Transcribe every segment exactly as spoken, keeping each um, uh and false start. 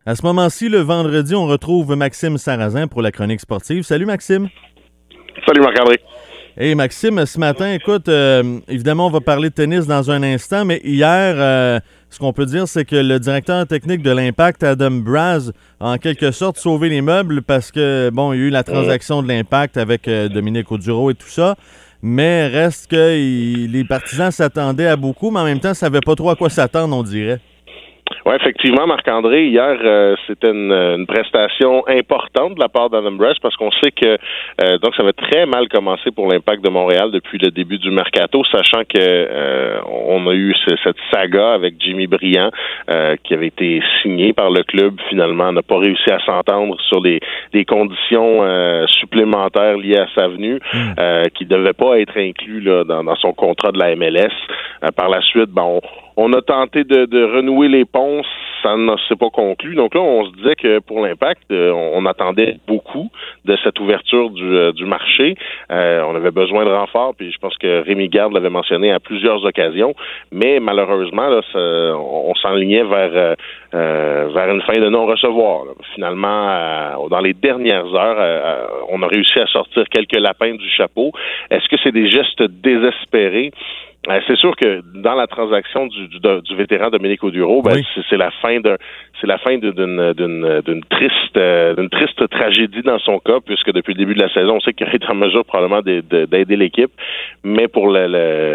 À ce moment-ci, le vendredi, on retrouve Maxime Sarrazin pour la chronique sportive. Salut Maxime. Salut Marc-André. Hey Maxime, ce matin, écoute, euh, évidemment, on va parler de tennis dans un instant, mais hier, euh, ce qu'on peut dire, c'est que le directeur technique de l'Impact, Adam Braz, a en quelque sorte sauvé les meubles parce que, bon, il y a eu la transaction de l'Impact avec euh, Dominique Oduro et tout ça, mais reste que il, les partisans s'attendaient à beaucoup, mais en même temps, ne savaient pas trop à quoi s'attendre, on dirait. Oui, effectivement, Marc-André, hier, euh, c'était une, une prestation importante de la part d'Adam Braz parce qu'on sait que euh, donc ça va très mal commencer pour l'Impact de Montréal depuis le début du mercato, sachant que euh, on a eu ce, cette saga avec Jimmy Briand euh, qui avait été signé par le club, finalement n'a pas réussi à s'entendre sur des, des conditions euh, supplémentaires liées à sa venue, euh, qui ne devaient pas être inclus là, dans, dans son contrat de la M L S. Euh, par la suite, ben, on On a tenté de, de renouer les ponts, ça ne s'est pas conclu. Donc là, on se disait que pour l'Impact, euh, on attendait beaucoup de cette ouverture du, euh, du marché. Euh, on avait besoin de renforts, puis je pense que Rémi Garde l'avait mentionné à plusieurs occasions. Mais malheureusement, là, ça, on, on s'enlignait vers euh, vers une fin de non-recevoir. Là. Finalement, euh, dans les dernières heures, euh, on a réussi à sortir quelques lapins du chapeau. Est-ce que c'est des gestes désespérés? Euh, c'est sûr que dans la transaction du, du, du vétéran Dominique Oduro, ben, oui. c'est, c'est la fin d'un, c'est la fin d'une, d'une, d'une triste, euh, d'une triste tragédie dans son cas, puisque depuis le début de la saison, on sait qu'il est en mesure probablement d'aider, d'aider l'équipe, mais pour le,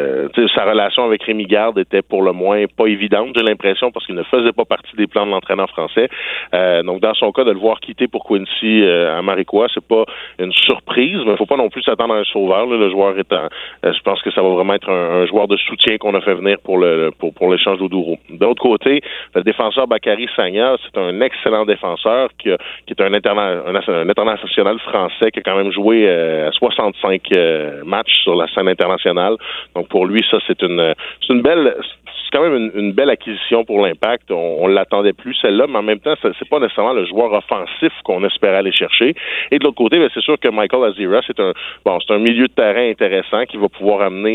le sa relation avec Rémi Garde était pour le moins pas évidente, j'ai l'impression, parce qu'il ne faisait pas partie des plans de l'entraîneur français. Euh, donc dans son cas, de le voir quitter pour Quincy euh, à Mariquois, c'est pas une surprise, mais il faut pas non plus s'attendre à un sauveur. Là, le joueur étant, euh, je pense que ça va vraiment être un, un joueur de soutien qu'on a fait venir pour le pour, pour l'échange d'Oduro. De l'autre côté, le défenseur Bakary Sagna, c'est un excellent défenseur qui, a, qui est un, interna, un, un international français qui a quand même joué euh, soixante-cinq euh, matchs sur la scène internationale. Donc pour lui, ça c'est une c'est une belle c'est quand même une, une belle acquisition pour l'Impact. On, on l'attendait plus celle-là, mais en même temps, c'est, c'est pas nécessairement le joueur offensif qu'on espérait aller chercher. Et de l'autre côté, bien, c'est sûr que Michael Azira, c'est un bon, c'est un milieu de terrain intéressant qui va pouvoir amener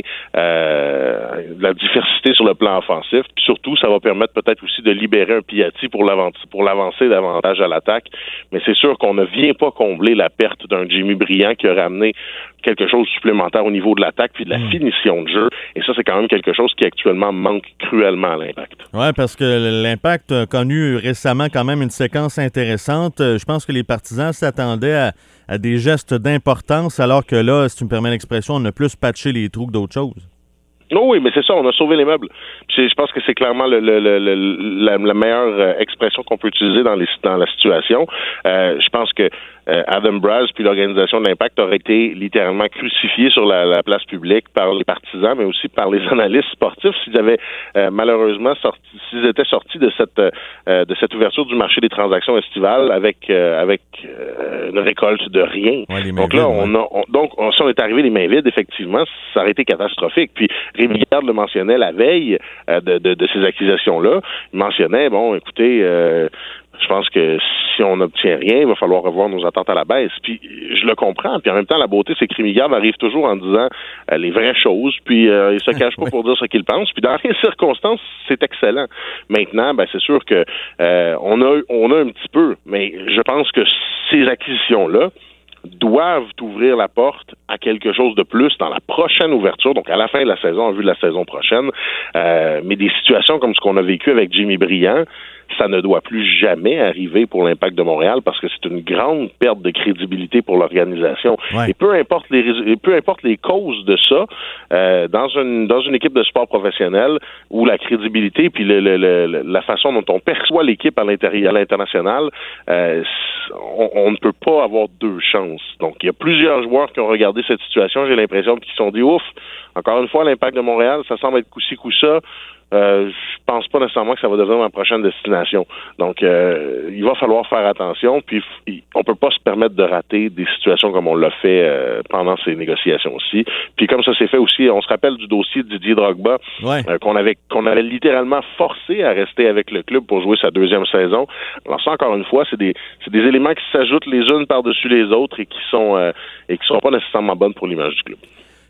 euh, de la diversité sur le plan offensif. Puis surtout, ça va permettre peut-être aussi de libérer un Piatti pour l'avancer, pour l'avancer davantage à l'attaque. Mais c'est sûr qu'on ne vient pas combler la perte d'un Jimmy Briand qui aurait amené quelque chose de supplémentaire au niveau de l'attaque puis de la mmh. finition de jeu. Et ça, c'est quand même quelque chose qui actuellement manque cruellement à l'Impact. Oui, parce que l'Impact a connu récemment quand même une séquence intéressante. Je pense que les partisans s'attendaient à, à des gestes d'importance, alors que là, si tu me permets l'expression, on a plus patché les trous que d'autres choses. Non, oui, mais c'est ça, on a sauvé les meubles. Puis je pense que c'est clairement le, le, le, le, la, la meilleure expression qu'on peut utiliser dans, les, dans la situation. Euh, je pense que euh, Adam Braz puis l'organisation de l'Impact auraient été littéralement crucifiés sur la, la place publique par les partisans, mais aussi par les analystes sportifs s'ils avaient euh, malheureusement sorti, s'ils étaient sortis de cette euh, de cette ouverture du marché des transactions estivales avec euh, avec euh, une récolte de rien. Ouais, donc là, vides, on a on, donc on, si on est arrivé les mains vides, effectivement, ça aurait été catastrophique. Puis Rémi Garde le mentionnait la veille euh, de, de, de ces accusations-là. Il mentionnait, bon, écoutez, euh, je pense que si on n'obtient rien, il va falloir revoir nos attentes à la baisse. Puis je le comprends. Puis en même temps, la beauté, c'est que Rémi Garde arrive toujours en disant euh, les vraies choses. Puis euh, il se cache pas pour dire ce qu'il pense. Puis dans les circonstances, c'est excellent. Maintenant, ben c'est sûr que euh, on a on a un petit peu, mais je pense que ces acquisitions-là doivent ouvrir la porte à quelque chose de plus dans la prochaine ouverture, donc à la fin de la saison, en vue de la saison prochaine. Euh, mais des situations comme ce qu'on a vécu avec Jimmy Briand, ça ne doit plus jamais arriver pour l'Impact de Montréal parce que c'est une grande perte de crédibilité pour l'organisation. Ouais. Et peu importe les peu importe les causes de ça, euh, dans une dans une équipe de sport professionnel où la crédibilité puis le, le, le, la façon dont on perçoit l'équipe à l'intérieur à l'international, euh, on, on ne peut pas avoir deux chances. Donc il y a plusieurs joueurs qui ont regardé cette situation, j'ai l'impression qu'ils se sont dit ouf, encore une fois l'Impact de Montréal, ça semble être coup-ci coup-ça. Euh, je pense pas nécessairement que ça va devenir ma prochaine destination. Donc, euh, il va falloir faire attention. Puis, on peut pas se permettre de rater des situations comme on l'a fait euh, pendant ces négociations aussi. Puis, comme ça s'est fait aussi, on se rappelle du dossier de Didier Drogba, ouais. euh, qu'on avait qu'on avait littéralement forcé à rester avec le club pour jouer sa deuxième saison. Alors ça, encore une fois, c'est des c'est des éléments qui s'ajoutent les unes par-dessus les autres et qui sont euh, et qui sont pas nécessairement bonnes pour l'image du club.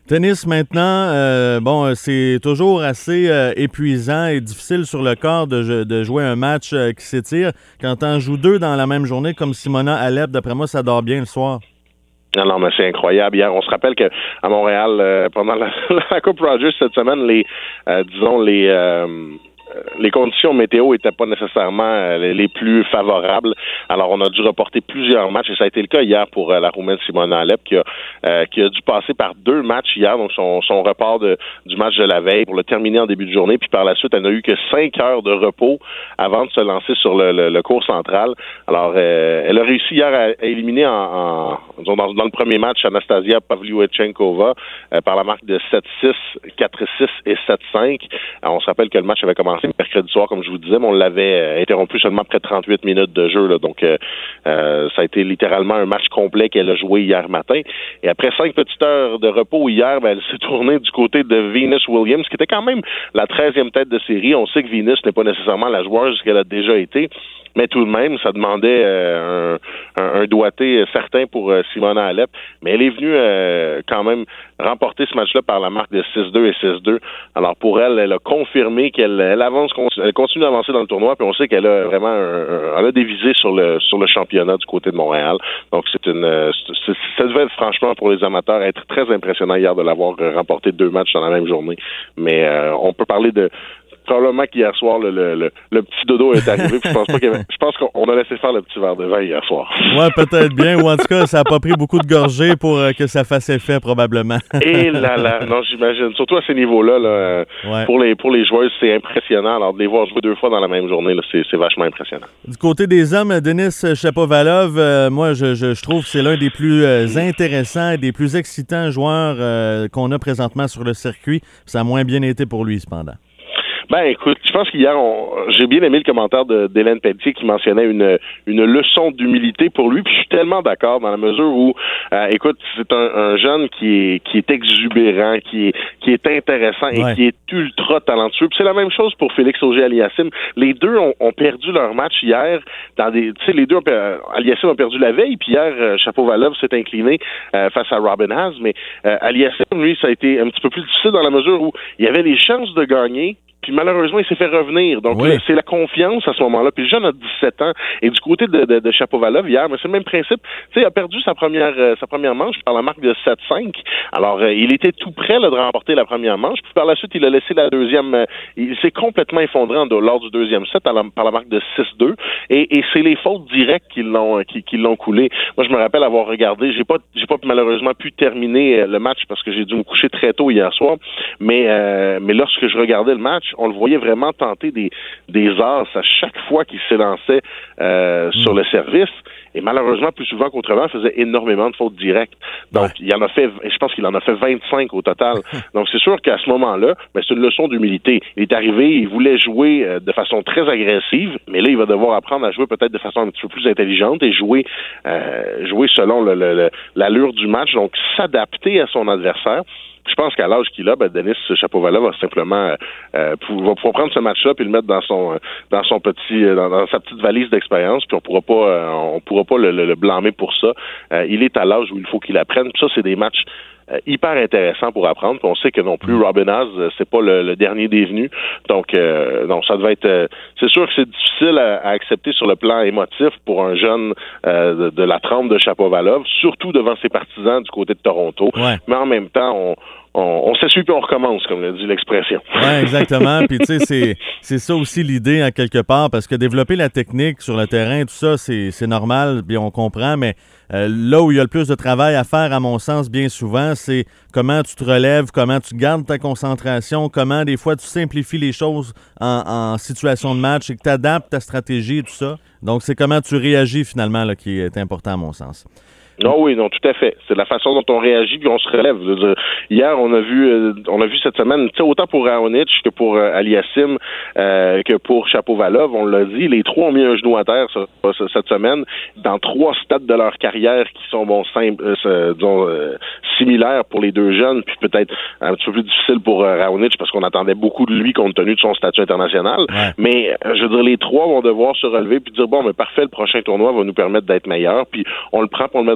Tennis maintenant, euh, bon, c'est toujours assez euh, épuisant et difficile sur le corps de, de jouer un match euh, qui s'étire. Quand on joue deux dans la même journée, comme Simona Halep, d'après moi, ça dort bien le soir. Non, non, mais c'est incroyable. Hier, on se rappelle qu'à Montréal, euh, pendant la, la Coupe Rogers cette semaine, les, euh, disons, les... Euh, les conditions météo n'étaient pas nécessairement les plus favorables. Alors, on a dû reporter plusieurs matchs et ça a été le cas hier pour la Roumaine Simona Halep qui a, euh, qui a dû passer par deux matchs hier, donc son, son report de, du match de la veille pour le terminer en début de journée. Puis par la suite, elle n'a eu que cinq heures de repos avant de se lancer sur le, le, le court central. Alors, euh, elle a réussi hier à, à éliminer en, en disons, dans, dans le premier match Anastasia Pavlyuchenkova euh, par la marque de sept six, quatre six et sept cinq. Alors, on se rappelle que le match avait commencé mercredi soir, comme je vous disais, mais on l'avait euh, interrompu seulement après trente-huit minutes de jeu. Là, donc, euh, euh, ça a été littéralement un match complet qu'elle a joué hier matin. Et après cinq petites heures de repos hier, ben, elle s'est tournée du côté de Venus Williams, qui était quand même la treizième tête de série. On sait que Venus n'est pas nécessairement la joueuse qu'elle a déjà été, mais tout de même, ça demandait euh, un, un, un doigté certain pour euh, Simona Halep. Mais elle est venue euh, quand même remporter ce match-là par la marque de six deux et six deux. Alors pour elle, elle a confirmé qu'elle elle avance, elle continue d'avancer dans le tournoi, puis on sait qu'elle a vraiment un, un, elle a des visées sur le sur le championnat du côté de Montréal. Donc c'est une c'est, ça devait être, franchement pour les amateurs être très impressionnant hier de l'avoir remporté deux matchs dans la même journée. Mais euh, on peut parler de probablement qu'hier soir, le, le, le, le petit dodo est arrivé. Puis je pense pas qu'il y avait, je pense qu'on a laissé faire le petit verre de vin hier soir. Ouais, peut-être bien. Ou en tout cas, ça n'a pas pris beaucoup de gorgées pour euh, que ça fasse effet, probablement. Et là là, non, j'imagine. Surtout à ces niveaux-là, là, ouais. pour les pour les joueuses, c'est impressionnant. Alors de les voir jouer deux fois dans la même journée, là, c'est, c'est vachement impressionnant. Du côté des hommes, Denis Shapovalov, euh, moi, je, je, je trouve que c'est l'un des plus euh, intéressants et des plus excitants joueurs euh, qu'on a présentement sur le circuit. Ça a moins bien été pour lui, cependant. Ben, écoute, je pense qu'hier, on, j'ai bien aimé le commentaire de, d'Hélène Pelletier qui mentionnait une, une leçon d'humilité pour lui, puis je suis tellement d'accord dans la mesure où, euh, écoute, c'est un, un jeune qui est, qui est exubérant, qui est, qui est intéressant et ouais. qui est ultra talentueux. Puis c'est la même chose pour Félix Auger-Aliassime. Les deux ont, ont perdu leur match hier dans des, tu sais, les deux ont, Aliassime a perdu la veille, puis hier, euh, Shapovalov s'est incliné euh, face à Robin Haas, mais euh, Aliassime, lui, ça a été un petit peu plus difficile dans la mesure où il y avait les chances de gagner. Puis malheureusement, il s'est fait revenir. Donc, oui. là, c'est la confiance à ce moment-là. Puis le jeune a dix-sept ans. Et du côté de, de, de Shapovalov, hier, mais c'est le même principe. Tu sais, il a perdu sa première euh, sa première manche par la marque de sept cinq. Alors, euh, il était tout prêt là, de remporter la première manche. Puis par la suite, il a laissé la deuxième. Euh, il s'est complètement effondré en, lors du deuxième set à la, par la marque de six deux. Et, et c'est les fautes directes qui l'ont qui, qui l'ont coulé. Moi, je me rappelle avoir regardé. J'ai pas j'ai pas malheureusement pu terminer euh, le match parce que j'ai dû me coucher très tôt hier soir. Mais euh, mais lorsque je regardais le match, on le voyait vraiment tenter des, des as à chaque fois qu'il s'élançait euh, mmh. sur le service. Et malheureusement, plus souvent qu'autrement, il faisait énormément de fautes directes. Donc, ouais. il en a fait, je pense qu'il en a fait vingt-cinq au total. Donc, c'est sûr qu'à ce moment-là, ben, c'est une leçon d'humilité. Il est arrivé, il voulait jouer euh, de façon très agressive, mais là, il va devoir apprendre à jouer peut-être de façon un petit peu plus intelligente et jouer, euh, jouer selon le, le, le, l'allure du match. Donc, s'adapter à son adversaire. Je pense qu'à l'âge qu'il a, ben Denis Shapovalov va simplement euh, pour, va pouvoir prendre ce match-là puis le mettre dans son dans son petit dans, dans sa petite valise d'expérience, puis on pourra pas euh, on pourra pas le, le, le blâmer pour ça. Euh, il est à l'âge où il faut qu'il apprenne. Puis ça, c'est des matchs euh, hyper intéressants pour apprendre. Puis on sait que non plus Robin Haas, c'est pas le, le dernier des venus. Donc euh, non, ça devait être. Euh, c'est sûr que c'est difficile à, à accepter sur le plan émotif pour un jeune euh, de, de la trempe de Shapovalov, surtout devant ses partisans du côté de Toronto. Ouais. Mais en même temps, on On, on s'essuie puis on recommence, comme l'a dit l'expression. Oui, exactement. Puis tu sais, c'est, c'est ça aussi l'idée, à quelque part, parce que développer la technique sur le terrain, tout ça, c'est, c'est normal, bien on comprend, mais euh, là où il y a le plus de travail à faire, à mon sens, bien souvent, c'est comment tu te relèves, comment tu gardes ta concentration, comment des fois tu simplifies les choses en, en situation de match et que tu adaptes ta stratégie et tout ça. Donc, c'est comment tu réagis finalement là, qui est important, à mon sens. Non, oui, non, tout à fait. C'est la façon dont on réagit puis on se relève. Je veux dire, hier, on a vu, euh, on a vu cette semaine, tu sais, autant pour Raonic que pour euh, Aliassime, euh, que pour Shapovalov, on l'a dit, les trois ont mis un genou à terre ça, ça, cette semaine dans trois stades de leur carrière qui sont bon simples, euh, disons euh, similaires pour les deux jeunes, puis peut-être un petit peu plus difficile pour euh, Raonic parce qu'on attendait beaucoup de lui compte tenu de son statut international. Ouais. Mais euh, je veux dire, les trois vont devoir se relever puis dire bon, mais parfait, le prochain tournoi va nous permettre d'être meilleurs, puis on le prend, pour on le met dans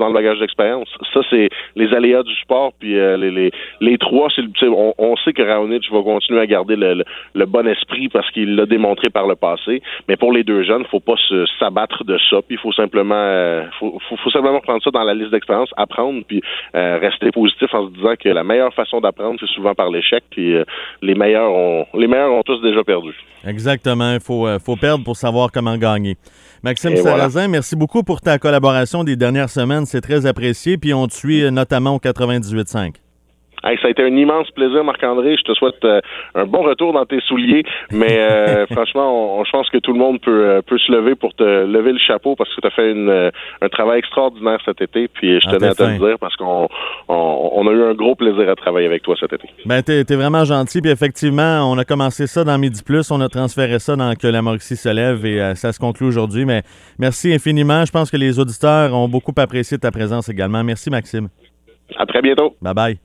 le bagage d'expérience. Ça, c'est les aléas du sport, puis euh, les, les les trois, c'est on, on sait que Raonic va continuer à garder le, le, le bon esprit parce qu'il l'a démontré par le passé, mais pour les deux jeunes, faut pas se s'abattre de ça, puis il faut simplement euh, faut, faut, faut simplement prendre ça dans la liste d'expérience, apprendre, puis euh, rester positif en se disant que la meilleure façon d'apprendre, c'est souvent par l'échec, puis euh, les meilleurs ont les meilleurs ont tous déjà perdu. Exactement, il faut, euh, faut perdre pour savoir comment gagner. Maxime Et Sarrazin, voilà. Merci beaucoup pour ta collaboration des dernières semaines, c'est très apprécié, puis on te suit euh, notamment au quatre-vingt-dix-huit cinq. Hey, ça a été un immense plaisir, Marc-André. Je te souhaite euh, un bon retour dans tes souliers, mais euh, franchement, on, on, je pense que tout le monde peut, euh, peut se lever pour te lever le chapeau parce que tu as fait une, euh, un travail extraordinaire cet été, puis je Ah, tenais à te fin. le dire parce qu'on on, on a eu un gros plaisir à travailler avec toi cet été. Ben, t'es, t'es vraiment gentil, puis effectivement, on a commencé ça dans Midi Plus, on a transféré ça dans Que la Mauricie se lève et euh, ça se conclut aujourd'hui, mais merci infiniment. Je pense que les auditeurs ont beaucoup apprécié ta présence également. Merci, Maxime. À très bientôt. Bye-bye.